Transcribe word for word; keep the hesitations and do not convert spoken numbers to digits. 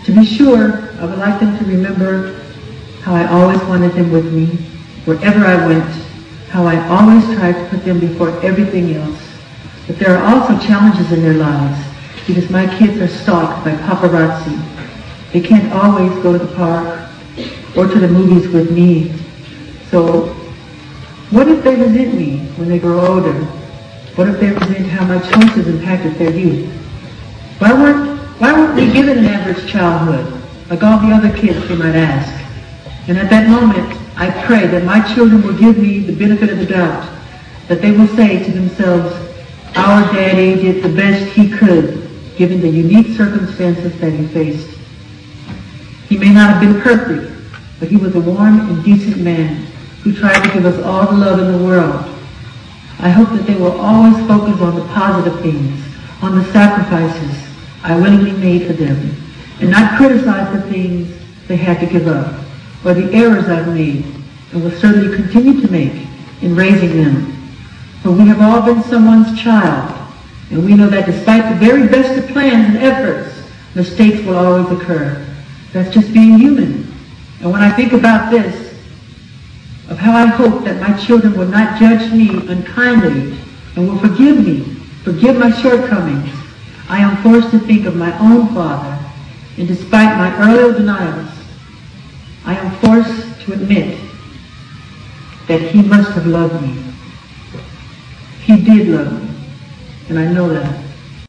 To be sure, I would like them to remember how I always wanted them with me, wherever I went, how I always tried to put them before everything else. But there are also challenges in their lives, because my kids are stalked by paparazzi. They can't always go to the park or to the movies with me. So, what if they resent me when they grow older? What if they resent how my choices impacted their youth? Why weren't, why weren't we given an average childhood, like all the other kids, they might ask? And at that moment, I pray that my children will give me the benefit of the doubt, that they will say to themselves, our daddy did the best he could, given the unique circumstances that he faced. He may not have been perfect, but he was a warm and decent man who tried to give us all the love in the world. I hope that they will always focus on the positive things, on the sacrifices I willingly made for them, and not criticize the things they had to give up, or the errors I've made, and will certainly continue to make in raising them. For we have all been someone's child, and we know that despite the very best of plans and efforts, mistakes will always occur. That's just being human. And when I think about this, of how I hope that my children will not judge me unkindly and will forgive me, forgive my shortcomings, I am forced to think of my own father, and despite my earlier denials, I am forced to admit that he must have loved me. He did love me, and I know that.